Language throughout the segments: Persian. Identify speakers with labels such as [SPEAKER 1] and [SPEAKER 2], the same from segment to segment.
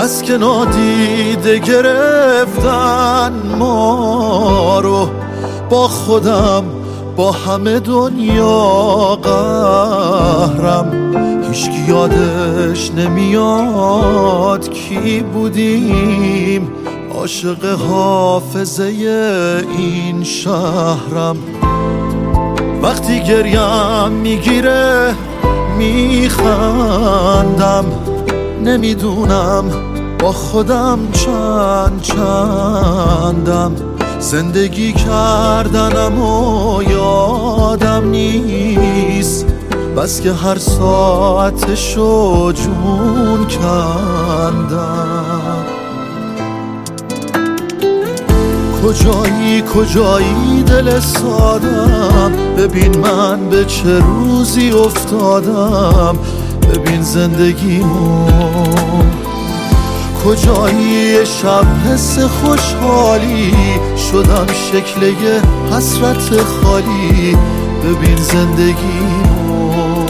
[SPEAKER 1] بس که نادیده گرفتن ما رو، با خودم با همه دنیا قهرم. هیچکی یادش نمیاد کی بودیم، عاشق حافظه این شهرم. وقتی گریم میگیره میخندم، نمیدونم با خودم چندم. زندگی کردنم و یادم نیست، بس که هر ساعتشو جون کندم. کجایی دل سادم، ببین من به چه روزی افتادم، ببین زندگیمو. کجایی شب حس خوشحالی، شدم شکل یه حسرت خالی، ببین زندگیمو.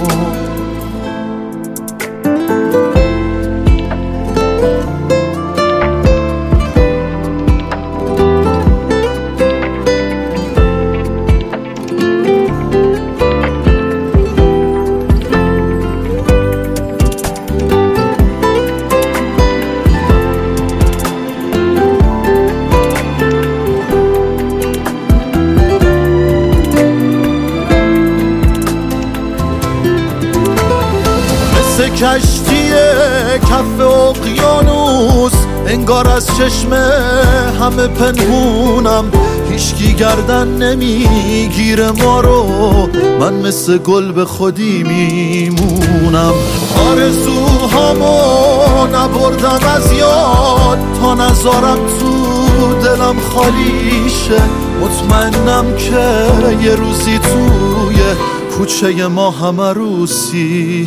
[SPEAKER 1] کشتی کف اقیانوس، انگار از چشم همه پنهونم. هیچکی گردن نمیگیره ما رو، من مثل گل به خودی میمونم. آرزوهامو نبردم از یاد، تا نذارم تو دلم خالی شه. مطمئنم که یه روزی توی کوچه ما همه روسی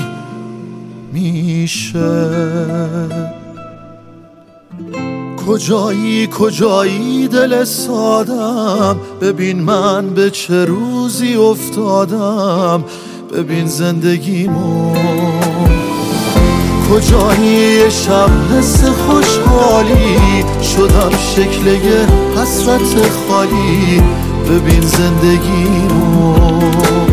[SPEAKER 1] میشه. کجایی دل سادم، ببین من به چه روزی افتادم، ببین زندگیمو. کجایی شب حس خوشحالی، شدم شکل یه حسرت خالی، ببین زندگیمو.